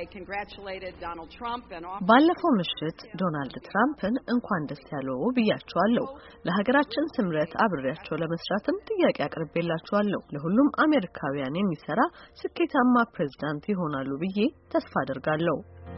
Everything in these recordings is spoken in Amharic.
ባለፈው ምሽት ዶናልድ ትራምፕን እንኳን ደስ ያለው ብያቸዋለሁ። ለሀገራችን ስምረት አብሬያቸው ለመስራትም ጥያቄ አቅርቤላቸዋለሁ። ለሁሉም አሜሪካውያን የሚሰራ ስኬታማ ፕሬዝዳንት ይሆናሉ ብዬ ተስፋ አደርጋለሁ።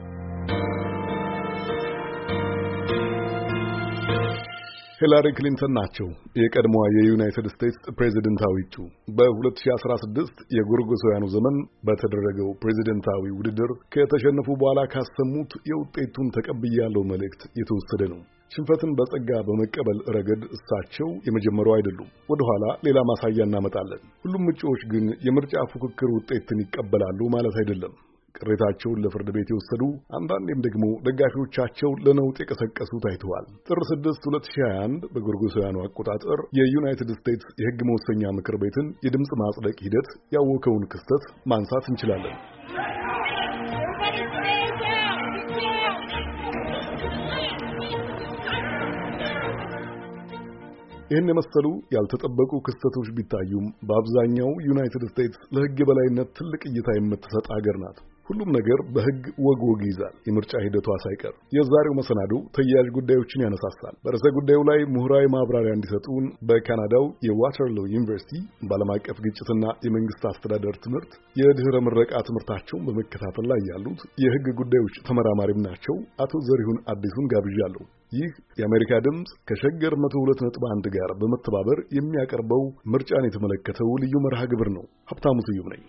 ሂላሪ ክሊንተን ናቸው የቀድሞዋ የዩናይትድ ስቴትስ ፕሬዝዳንታዊ እጩ። በ2016 የጎርጎሳውያኑ ዘመን በተደረገው ፕሬዝዳንታዊ ውድድር ከተሸነፉ በኋላ ካሰሙት የውጤቱን ተቀብያለሁ መልእክት የተወሰደ ነው። ሽንፈትን በጸጋ በመቀበል ረገድ እሳቸው የመጀመሪያው አይደሉም። ወደ ኋላ ሌላ ማሳያ እናመጣለን። ሁሉም እጩዎች ግን የምርጫ ፉክክር ውጤትን ይቀበላሉ ማለት አይደለም። ቅሬታቸውን ለፍርድ ቤት የወሰዱ አንዳንዴም ደግሞ ደጋፊዎቻቸው ለነውጥ የቀሰቀሱ ታይተዋል። ጥር 6 2021 በጎርጎሳውያኑ አቆጣጠር የዩናይትድ ስቴትስ የሕግ መወሰኛ ምክር ቤትን የድምፅ ማጽደቅ ሂደት ያወከውን ክስተት ማንሳት እንችላለን። ይህን የመሰሉ ያልተጠበቁ ክስተቶች ቢታዩም በአብዛኛው ዩናይትድ ስቴትስ ለሕግ የበላይነት ትልቅ እይታ የምትሰጥ ሀገር ናት። ሁሉም ነገር በሕግ ወግ ይዛል፣ የምርጫ ሂደቷ ሳይቀር። የዛሬው መሰናዶ ተያያዥ ጉዳዮችን ያነሳሳል። በርዕሰ ጉዳዩ ላይ ምሁራዊ ማብራሪያ እንዲሰጡን በካናዳው የዋተርሎ ዩኒቨርሲቲ በዓለም አቀፍ ግጭትና የመንግስት አስተዳደር ትምህርት የድህረ ምረቃ ትምህርታቸውን በመከታተል ላይ ያሉት የሕግ ጉዳዮች ተመራማሪም ናቸው አቶ ዘሪሁን አዲሱን ጋብዣለሁ። ይህ የአሜሪካ ድምፅ ከሸገር 102.1 ጋር በመተባበር የሚያቀርበው ምርጫን የተመለከተው ልዩ መርሃ ግብር ነው። ሀብታሙ ስዩም ነኝ።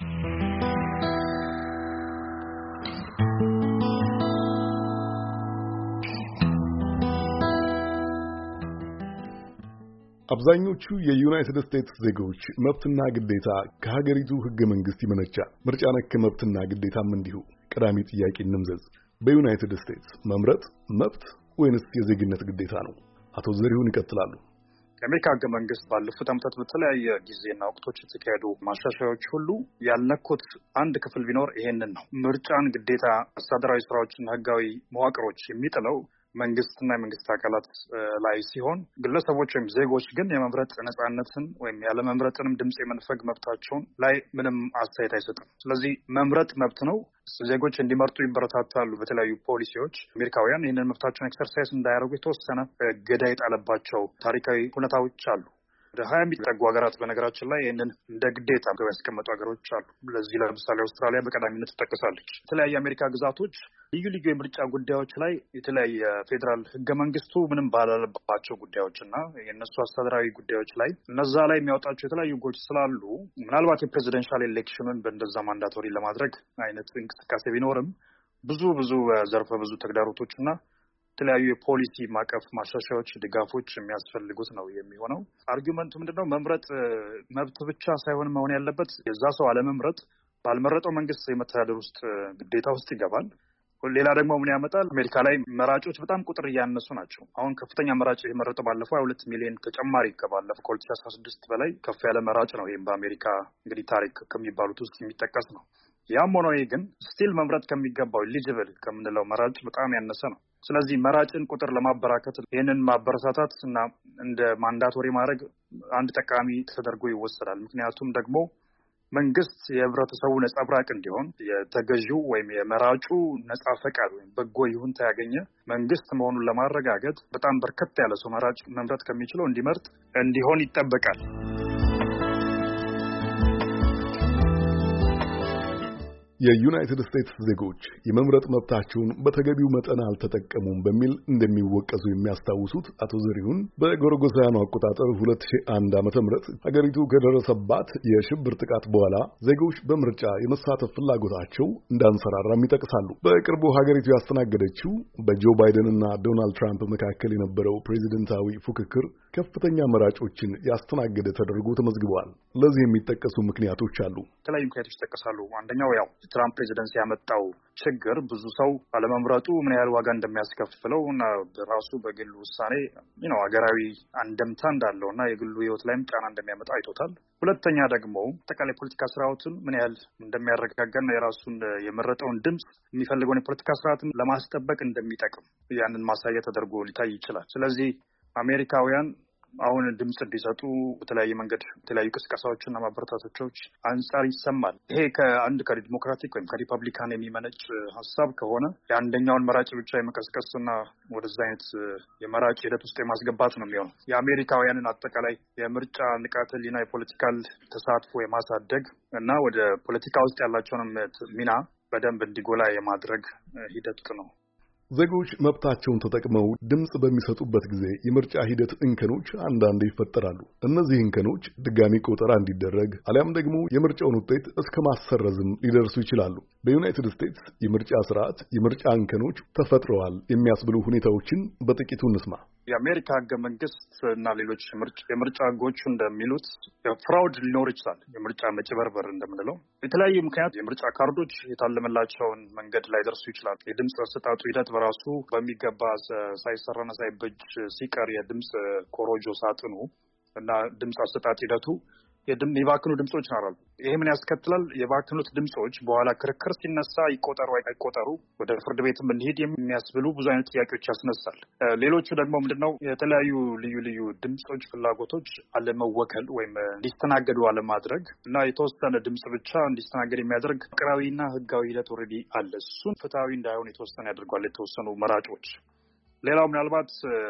አብዛኞቹ የዩናይትድ ስቴትስ ዜጎች መብትና ግዴታ ከሀገሪቱ ሕገ መንግስት ይመነጫል። ምርጫ ነክ መብትና ግዴታም እንዲሁ። ቀዳሚ ጥያቄ እንምዘዝ። በዩናይትድ ስቴትስ መምረጥ መብት ወይንስ የዜግነት ግዴታ ነው? አቶ ዘሪሁን ይቀጥላሉ። የአሜሪካ ሕገ መንግስት ባለፉት ዓመታት በተለያየ ጊዜና ወቅቶች የተካሄዱ ማሻሻያዎች ሁሉ ያልነኩት አንድ ክፍል ቢኖር ይሄንን ነው። ምርጫን ግዴታ አስተዳደራዊ ስራዎችና ሕጋዊ መዋቅሮች የሚጥለው መንግስትና የመንግስት አካላት ላይ ሲሆን ግለሰቦች ወይም ዜጎች ግን የመምረጥ ነጻነትን ወይም ያለመምረጥንም ድምጽ የመንፈግ መብታቸውን ላይ ምንም አስተያየት አይሰጥም። ስለዚህ መምረጥ መብት ነው። ዜጎች እንዲመርጡ ይበረታታሉ። በተለያዩ ፖሊሲዎች አሜሪካውያን ይህንን መብታቸውን ኤክሰርሳይዝ እንዳያደርጉ የተወሰነ ገዳ የጣለባቸው ታሪካዊ ሁኔታዎች አሉ። ወደ 20 የሚጠጉ ሀገራት በነገራችን ላይ ይህንን እንደ ግዴታ ያስቀመጡ ሀገሮች አሉ። ለዚህ ለምሳሌ አውስትራሊያ በቀዳሚነት ትጠቀሳለች። የተለያዩ የአሜሪካ ግዛቶች ልዩ ልዩ የምርጫ ጉዳዮች ላይ የተለያየ ፌዴራል ሕገ መንግስቱ ምንም ባላለባቸው ጉዳዮች እና የእነሱ አስተዳደራዊ ጉዳዮች ላይ እነዛ ላይ የሚያወጣቸው የተለያዩ ሕጎች ስላሉ ምናልባት የፕሬዚደንሻል ኤሌክሽኑን በእንደዛ ማንዳቶሪ ለማድረግ አይነት እንቅስቃሴ ቢኖርም ብዙ ዘርፈ ብዙ ተግዳሮቶች እና የተለያዩ የፖሊሲ ማቀፍ ማሻሻያዎች፣ ድጋፎች የሚያስፈልጉት ነው የሚሆነው። አርጊውመንቱ ምንድነው? መምረጥ መብት ብቻ ሳይሆን መሆን ያለበት የዛ ሰው አለመምረጥ ባልመረጠው መንግስት የመተዳደር ውስጥ ግዴታ ውስጥ ይገባል። ሌላ ደግሞ ምን ያመጣል? አሜሪካ ላይ መራጮች በጣም ቁጥር እያነሱ ናቸው። አሁን ከፍተኛ መራጭ የመረጠው ባለፈው 22 ሚሊዮን ተጨማሪ ከባለፈው ከ2016 በላይ ከፍ ያለ መራጭ ነው። ይህም በአሜሪካ እንግዲህ ታሪክ ከሚባሉት ውስጥ የሚጠቀስ ነው። ያም ሆኖ ግን ስቲል መምረጥ ከሚገባው ኤሊጂብል ከምንለው መራጭ በጣም ያነሰ ነው። ስለዚህ መራጭን ቁጥር ለማበራከት ይህንን ማበረታታት እና እንደ ማንዳቶሪ ማድረግ አንድ ጠቃሚ ተደርጎ ይወሰዳል። ምክንያቱም ደግሞ መንግስት የህብረተሰቡ ነጸብራቅ እንዲሆን የተገዢው ወይም የመራጩ ነጻ ፈቃድ ወይም በጎ ይሁንታ ያገኘ መንግስት መሆኑን ለማረጋገጥ በጣም በርከት ያለ ሰው መራጭ መምረጥ ከሚችለው እንዲመርጥ እንዲሆን ይጠበቃል። የዩናይትድ ስቴትስ ዜጎች የመምረጥ መብታቸውን በተገቢው መጠን አልተጠቀሙም በሚል እንደሚወቀሱ የሚያስታውሱት አቶ ዘሪሁን በጎርጎሳውያኑ አቆጣጠር 2001 ዓ.ም ሀገሪቱ ከደረሰባት የሽብር ጥቃት በኋላ ዜጎች በምርጫ የመሳተፍ ፍላጎታቸው እንዳንሰራራም ይጠቅሳሉ። በቅርቡ ሀገሪቱ ያስተናገደችው በጆ ባይደን እና ዶናልድ ትራምፕ መካከል የነበረው ፕሬዚደንታዊ ፉክክር ከፍተኛ መራጮችን ያስተናገደ ተደርጎ ተመዝግቧል። ለዚህ የሚጠቀሱ ምክንያቶች አሉ። የተለያዩ ምክንያቶች ይጠቀሳሉ። አንደኛው ያው የትራምፕ ፕሬዚደንሲ ያመጣው ችግር ብዙ ሰው አለመምረጡ ምን ያህል ዋጋ እንደሚያስከፍለው እና በራሱ በግሉ ውሳኔ ሀገራዊ አንደምታ እንዳለው እና የግሉ ሕይወት ላይም ጫና እንደሚያመጣ አይቶታል። ሁለተኛ ደግሞ አጠቃላይ ፖለቲካ ስርዓቱን ምን ያህል እንደሚያረጋጋና የራሱን የመረጠውን ድምፅ የሚፈልገውን የፖለቲካ ስርዓትን ለማስጠበቅ እንደሚጠቅም ያንን ማሳያ ተደርጎ ሊታይ ይችላል። ስለዚህ አሜሪካውያን አሁን ድምጽ እንዲሰጡ በተለያየ መንገድ የተለያዩ ቅስቀሳዎችና ማበረታቶች አንጻር ይሰማል። ይሄ ከዲሞክራቲክ ወይም ከሪፐብሊካን የሚመነጭ ሀሳብ ከሆነ የአንደኛውን መራጭ ብቻ የመቀስቀስና ወደዛ አይነት የመራጭ ሂደት ውስጥ የማስገባት ነው የሚሆነው። የአሜሪካውያንን አጠቃላይ የምርጫ ንቃተ ህሊና፣ የፖለቲካል ተሳትፎ የማሳደግ እና ወደ ፖለቲካ ውስጥ ያላቸውንም ሚና በደንብ እንዲጎላ የማድረግ ሂደት ነው። ዜጎች መብታቸውን ተጠቅመው ድምጽ በሚሰጡበት ጊዜ የምርጫ ሂደት እንከኖች አንዳንዴ ይፈጠራሉ። እነዚህ እንከኖች ድጋሚ ቆጠራ እንዲደረግ አሊያም ደግሞ የምርጫውን ውጤት እስከ ማሰረዝም ሊደርሱ ይችላሉ። በዩናይትድ ስቴትስ የምርጫ ስርዓት የምርጫ እንከኖች ተፈጥረዋል የሚያስብሉ ሁኔታዎችን በጥቂቱ እንስማ። የአሜሪካ ህገ መንግስት እና ሌሎች የምርጫ ህጎቹ እንደሚሉት ፍራውድ ሊኖር ይችላል። የምርጫ መጭበርበር እንደምንለው የተለያዩ ምክንያት የምርጫ ካርዶች የታለመላቸውን መንገድ ላይ ደርሱ ይችላል። የድምፅ አሰጣጡ ሂደት በራሱ በሚገባ ሳይሰራና ሳይበጅ ሲቀር የድምፅ ኮሮጆ ሳጥኑ እና ድምፅ አሰጣጥ ሂደቱ የባክኑ ድምጾች ይኖራሉ። ይሄ ምን ያስከትላል? የባክኑት ድምጾች በኋላ ክርክር ሲነሳ ይቆጠሩ አይቆጠሩ፣ ወደ ፍርድ ቤትም እንዲሄድ የሚያስብሉ ብዙ አይነት ጥያቄዎች ያስነሳል። ሌሎቹ ደግሞ ምንድነው? የተለያዩ ልዩ ድምጾች ፍላጎቶች አለመወከል ወይም እንዲስተናገዱ አለማድረግ እና የተወሰነ ድምጽ ብቻ እንዲስተናገድ የሚያደርግ አቅራቢና ህጋዊ ሂደት ኦልሬዲ አለ። እሱን ፍትሐዊ እንዳይሆን የተወሰነ ያደርጓል የተወሰኑ መራጮች። ሌላው ምናልባት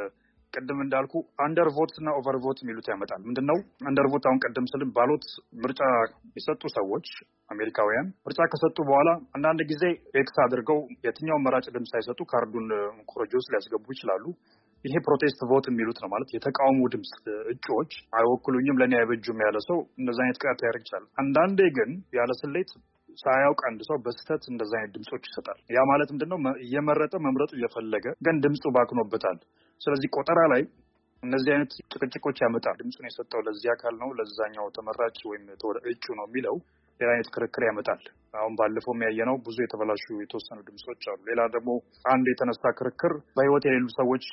ቅድም እንዳልኩ አንደር ቮት እና ኦቨር ቮት የሚሉት ያመጣል። ምንድነው አንደር ቮት? አሁን ቀደም ስልም ባሎት ምርጫ የሰጡ ሰዎች አሜሪካውያን ምርጫ ከሰጡ በኋላ አንዳንድ ጊዜ ኤክስ አድርገው የትኛውን መራጭ ድምፅ ሳይሰጡ ካርዱን ኮረጆ ውስጥ ሊያስገቡ ይችላሉ። ይሄ ፕሮቴስት ቮት የሚሉት ነው። ማለት የተቃውሞ ድምፅ እጩዎች አይወክሉኝም፣ ለእኔ አይበጁም ያለ ሰው እንደዛ አይነት ቅጣት ያደርግ ይችላል። አንዳንዴ ግን ያለ ስሌት ሳያውቅ አንድ ሰው በስተት እንደዛ አይነት ድምጾች ይሰጣል። ያ ማለት ምንድነው? እየመረጠ መምረጡ እየፈለገ ግን ድምፁ ባክኖበታል። ስለዚህ ቆጠራ ላይ እነዚህ አይነት ጭቅጭቆች ያመጣል። ድምፁን የሰጠው ለዚህ አካል ነው፣ ለዛኛው ተመራጭ ወይም እጩ ነው የሚለው ሌላ አይነት ክርክር ያመጣል። አሁን ባለፈው የሚያየነው ብዙ የተበላሹ የተወሰኑ ድምጾች አሉ። ሌላ ደግሞ አንድ የተነሳ ክርክር በህይወት የሌሉ ሰዎች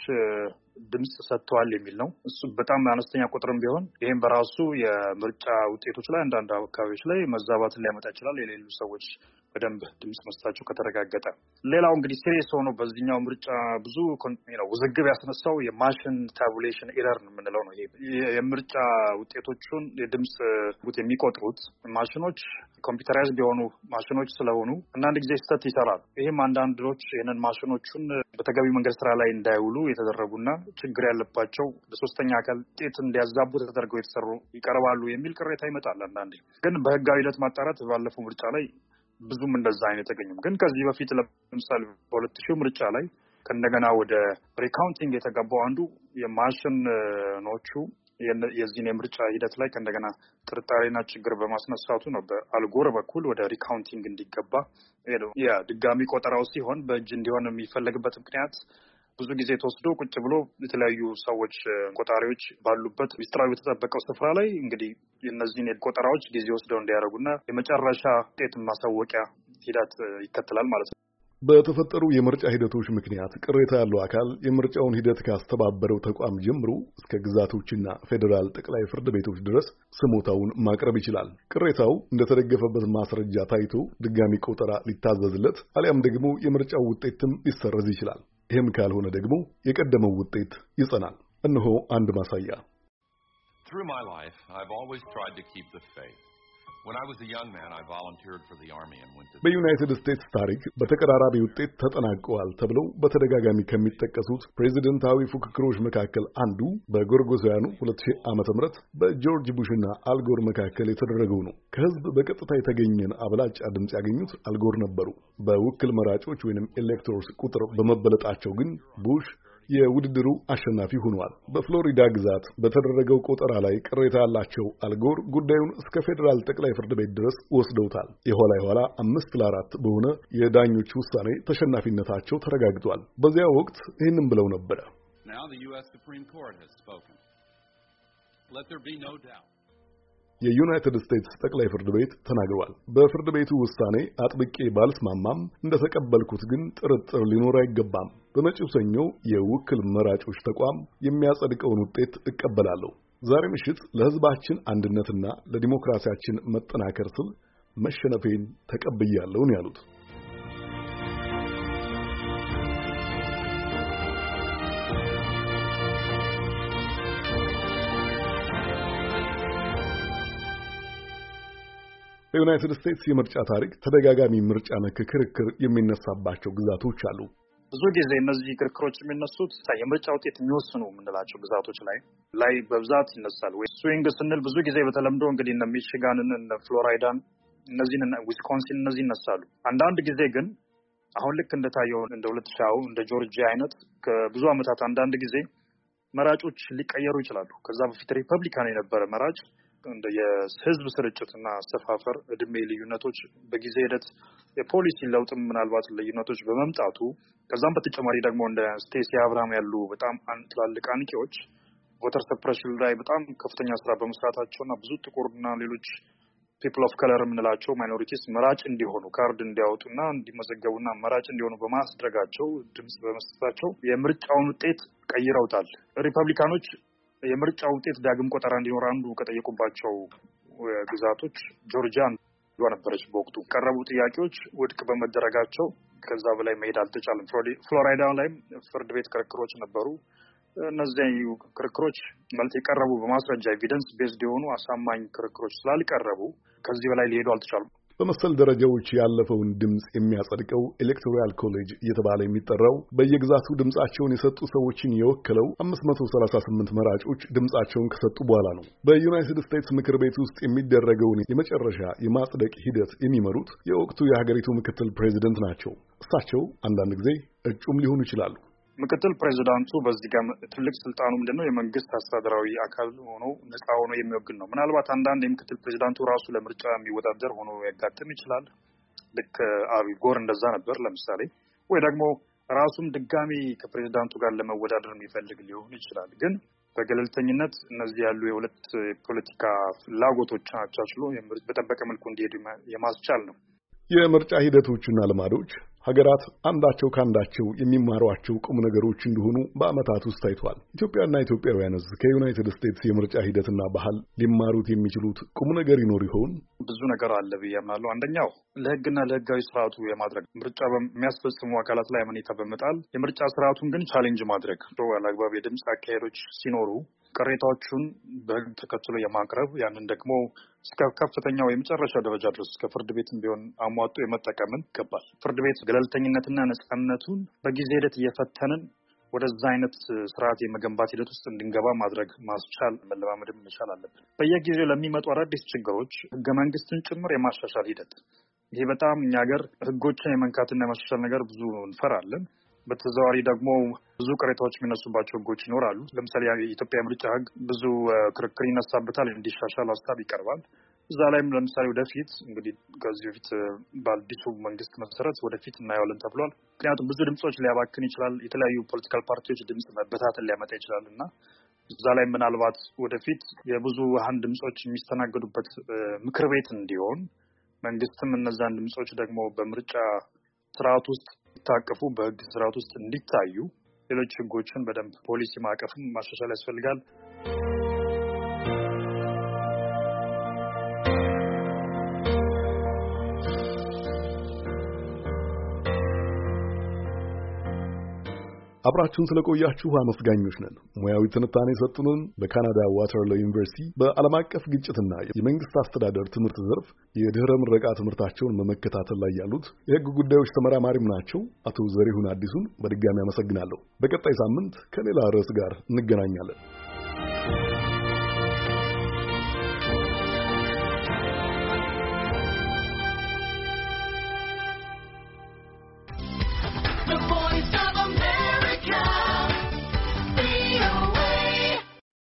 ድምጽ ሰጥተዋል የሚል ነው። እሱ በጣም አነስተኛ ቁጥርም ቢሆን ይህም በራሱ የምርጫ ውጤቶች ላይ አንዳንድ አካባቢዎች ላይ መዛባትን ሊያመጣ ይችላል። የሌሉ ሰዎች በደንብ ድምጽ መስጠታቸው ከተረጋገጠ። ሌላው እንግዲህ ሲሪየስ ሆኖ በዚህኛው ምርጫ ብዙ ውዝግብ ያስነሳው የማሽን ታቡሌሽን ኤረር የምንለው ነው። የምርጫ ውጤቶቹን የድምጽ የሚቆጥሩት ማሽኖች ኮምፒውተራይዝድ የሆኑ ማሽኖች ስለሆኑ አንዳንድ ጊዜ ስህተት ይሰራሉ። ይህም አንዳንዶች ይህንን ማሽኖቹን በተገቢ መንገድ ስራ ላይ እንዳይውሉ የተደረጉና ችግር ያለባቸው በሶስተኛ አካል ውጤት እንዲያዛቡ ተደርገው የተሰሩ ይቀርባሉ የሚል ቅሬታ ይመጣል። አንዳንዴ ግን በህጋዊ ሂደት ማጣራት ባለፈው ምርጫ ላይ ብዙም እንደዛ አይነት የተገኙም። ግን ከዚህ በፊት ለምሳሌ በ2000 ምርጫ ላይ ከእንደገና ወደ ሪካውንቲንግ የተገባው አንዱ የማሽኖቹ የዚህን የምርጫ ሂደት ላይ ከእንደገና ጥርጣሬና ችግር በማስነሳቱ ነው። በአልጎር በኩል ወደ ሪካውንቲንግ እንዲገባ ድጋሚ ቆጠራው ሲሆን በእጅ እንዲሆን የሚፈለግበት ምክንያት ብዙ ጊዜ ተወስዶ ቁጭ ብሎ የተለያዩ ሰዎች ቆጣሪዎች ባሉበት ሚስጥራዊ በተጠበቀው ስፍራ ላይ እንግዲህ እነዚህን ቆጠራዎች ጊዜ ወስደው እንዲያደርጉና የመጨረሻ ውጤት ማሳወቂያ ሂደት ይከተላል ማለት ነው። በተፈጠሩ የምርጫ ሂደቶች ምክንያት ቅሬታ ያለው አካል የምርጫውን ሂደት ካስተባበረው ተቋም ጀምሮ እስከ ግዛቶችና ፌዴራል ጠቅላይ ፍርድ ቤቶች ድረስ ስሞታውን ማቅረብ ይችላል። ቅሬታው እንደተደገፈበት ማስረጃ ታይቶ ድጋሚ ቆጠራ ሊታዘዝለት አሊያም ደግሞ የምርጫው ውጤትም ሊሰረዝ ይችላል። ይህም ካልሆነ ደግሞ የቀደመው ውጤት ይጸናል። እነሆ አንድ ማሳያ። Through my life, I've always tried to keep the faith. When I was a young man, I volunteered for the army and went to በዩናይትድ ስቴትስ ታሪክ በተቀራራቢ ውጤት ተጠናቀዋል ተብለው በተደጋጋሚ ከሚጠቀሱት ፕሬዚደንታዊ ፉክክሮች መካከል አንዱ በጎርጎሳውያኑ 2000 ዓመተ ምህረት በጆርጅ ቡሽና አልጎር መካከል የተደረገው ነው። ከህዝብ በቀጥታ የተገኘን አብላጫ ድምጽ ያገኙት አልጎር ነበሩ። በውክል መራጮች ወይንም ኤሌክቶርስ ቁጥር በመበለጣቸው ግን ቡሽ የውድድሩ አሸናፊ ሆኗል። በፍሎሪዳ ግዛት በተደረገው ቆጠራ ላይ ቅሬታ ያላቸው አልጎር ጉዳዩን እስከ ፌዴራል ጠቅላይ ፍርድ ቤት ድረስ ወስደውታል። የኋላ 5-4 በሆነ የዳኞች ውሳኔ ተሸናፊነታቸው ተረጋግጧል። በዚያ ወቅት ይህንን ብለው ነበር። Now the US Supreme Court has spoken. Let there be no doubt. የዩናይትድ ስቴትስ ጠቅላይ ፍርድ ቤት ተናግሯል። በፍርድ ቤቱ ውሳኔ አጥብቄ ባልስማማም እንደተቀበልኩት ግን ጥርጥር ሊኖር አይገባም። በመጪው ሰኞ የውክል መራጮች ተቋም የሚያጸድቀውን ውጤት እቀበላለሁ። ዛሬ ምሽት ለሕዝባችን አንድነትና ለዲሞክራሲያችን መጠናከር ስል መሸነፌን ተቀብያለሁ ነው ያሉት። በዩናይትድ ስቴትስ የምርጫ ታሪክ ተደጋጋሚ ምርጫ ነክ ክርክር የሚነሳባቸው ግዛቶች አሉ። ብዙ ጊዜ እነዚህ ክርክሮች የሚነሱት የምርጫ ውጤት የሚወስኑ የምንላቸው ግዛቶች ላይ በብዛት ይነሳል። ወይ ስዊንግ ስንል ብዙ ጊዜ በተለምዶ እንግዲህ እነ ሚቺጋንን፣ እነ ፍሎሪዳን፣ እነዚህን ዊስኮንሲን እነዚህ ይነሳሉ። አንዳንድ ጊዜ ግን አሁን ልክ እንደታየው እንደ 2000 እንደ ጆርጂያ አይነት ከብዙ ዓመታት አንዳንድ ጊዜ መራጮች ሊቀየሩ ይችላሉ። ከዛ በፊት ሪፐብሊካን የነበረ መራጭ እንደ የህዝብ ስርጭትና አሰፋፈር እድሜ ልዩነቶች በጊዜ ሂደት የፖሊሲ ለውጥም ምናልባት ልዩነቶች በመምጣቱ ከዛም በተጨማሪ ደግሞ እንደ ስቴሲ አብርሃም ያሉ በጣም ትላልቅ አንቂዎች ቮተር ሰፕሬሽን ላይ በጣም ከፍተኛ ስራ በመስራታቸውና ብዙ ጥቁርና ሌሎች ፒፕል ኦፍ ከለር የምንላቸው ማይኖሪቲስ መራጭ እንዲሆኑ ካርድ እንዲያወጡና እንዲመዘገቡና መራጭ እንዲሆኑ በማስደረጋቸው ድምጽ በመስጠታቸው የምርጫውን ውጤት ቀይረውታል። ሪፐብሊካኖች የምርጫው ውጤት ዳግም ቆጠራ እንዲኖር አንዱ ከጠየቁባቸው ግዛቶች ጆርጂያ ነበረች። በወቅቱ ቀረቡ ጥያቄዎች ውድቅ በመደረጋቸው ከዛ በላይ መሄድ አልተቻለም። ፍሎሪዳ ላይም ፍርድ ቤት ክርክሮች ነበሩ። እነዚህ ክርክሮች ማለት የቀረቡ በማስረጃ ኤቪደንስ ቤዝድ የሆኑ አሳማኝ ክርክሮች ስላልቀረቡ ከዚህ በላይ ሊሄዱ አልተቻሉም። በመሰል ደረጃዎች ያለፈውን ድምጽ የሚያጸድቀው ኤሌክቶራል ኮሌጅ እየተባለ የሚጠራው በየግዛቱ ድምጻቸውን የሰጡ ሰዎችን የወከለው 538 መራጮች ድምጻቸውን ከሰጡ በኋላ ነው። በዩናይትድ ስቴትስ ምክር ቤት ውስጥ የሚደረገውን የመጨረሻ የማጽደቅ ሂደት የሚመሩት የወቅቱ የሀገሪቱ ምክትል ፕሬዚደንት ናቸው። እሳቸው አንዳንድ ጊዜ እጩም ሊሆኑ ይችላሉ። ምክትል ፕሬዚዳንቱ በዚህ ጋር ትልቅ ስልጣኑ ምንድነው? የመንግስት አስተዳደራዊ አካል ሆኖ ነፃ ሆኖ የሚወግን ነው። ምናልባት አንዳንድ የምክትል ፕሬዚዳንቱ ራሱ ለምርጫ የሚወዳደር ሆኖ ያጋጥም ይችላል። ልክ አል ጎር እንደዛ ነበር ለምሳሌ። ወይ ደግሞ ራሱም ድጋሚ ከፕሬዚዳንቱ ጋር ለመወዳደር የሚፈልግ ሊሆን ይችላል። ግን በገለልተኝነት እነዚህ ያሉ የሁለት ፖለቲካ ፍላጎቶች አቻችሎ በጠበቀ መልኩ እንዲሄዱ የማስቻል ነው። የምርጫ ሂደቶችና ልማዶች ሀገራት አንዳቸው ካንዳቸው የሚማሯቸው ቁም ነገሮች እንደሆኑ በዓመታት ውስጥ ታይቷል። ኢትዮጵያና ኢትዮጵያውያንስ ከዩናይትድ ስቴትስ የምርጫ ሂደትና ባህል ሊማሩት የሚችሉት ቁም ነገር ይኖር ይሆን? ብዙ ነገር አለ ብዬ አምናለሁ። አንደኛው ለሕግና ለሕጋዊ ስርዓቱ የማድረግ ምርጫ በሚያስፈጽሙ አካላት ላይ አመኔታ በመጣል የምርጫ ስርዓቱን ግን ቻሌንጅ ማድረግ አላግባብ የድምፅ አካሄዶች ሲኖሩ ቅሬታዎቹን በሕግ ተከትሎ የማቅረብ ያንን ደግሞ እስከ ከፍተኛው የመጨረሻ ደረጃ ድረስ እስከ ፍርድ ቤትም ቢሆን አሟጦ የመጠቀምን ይገባል። ፍርድ ቤት ገለልተኝነትና ነጻነቱን በጊዜ ሂደት እየፈተንን ወደዛ አይነት ስርዓት የመገንባት ሂደት ውስጥ እንድንገባ ማድረግ ማስቻል መለማመድም መቻል አለብን። በየጊዜው ለሚመጡ አዳዲስ ችግሮች ህገ መንግስትን ጭምር የማሻሻል ሂደት ይሄ በጣም እኛ ሀገር ህጎችን የመንካትና የማሻሻል ነገር ብዙ እንፈራለን። በተዘዋዋሪ ደግሞ ብዙ ቅሬታዎች የሚነሱባቸው ህጎች ይኖራሉ። ለምሳሌ የኢትዮጵያ ምርጫ ህግ ብዙ ክርክር ይነሳበታል፣ እንዲሻሻል ሀሳብ ይቀርባል። እዛ ላይም ለምሳሌ ወደፊት እንግዲህ ከዚህ በፊት በአዲሱ መንግስት መሰረት ወደፊት እናየዋለን ተብሏል። ምክንያቱም ብዙ ድምጾች ሊያባክን ይችላል። የተለያዩ ፖለቲካል ፓርቲዎች ድምጽ መበታተን ሊያመጣ ይችላል እና እዛ ላይ ምናልባት ወደፊት የብዙሃን ድምጾች የሚስተናገዱበት ምክር ቤት እንዲሆን መንግስትም እነዛን ድምጾች ደግሞ በምርጫ ስርዓት ውስጥ ታቀፉ በህግ ስርዓት ውስጥ እንዲታዩ ሌሎች ህጎችን በደንብ ፖሊሲ ማዕቀፍም ማሻሻል ያስፈልጋል። አብራችሁን ስለቆያችሁ አመስጋኞች ነን። ሙያዊ ትንታኔ የሰጡንን በካናዳ ዋተርሎ ዩኒቨርሲቲ በዓለም አቀፍ ግጭትና የመንግስት አስተዳደር ትምህርት ዘርፍ የድህረ ምረቃ ትምህርታቸውን በመከታተል ላይ ያሉት የህግ ጉዳዮች ተመራማሪም ናቸው አቶ ዘሪሁን አዲሱን በድጋሚ አመሰግናለሁ። በቀጣይ ሳምንት ከሌላ ርዕስ ጋር እንገናኛለን።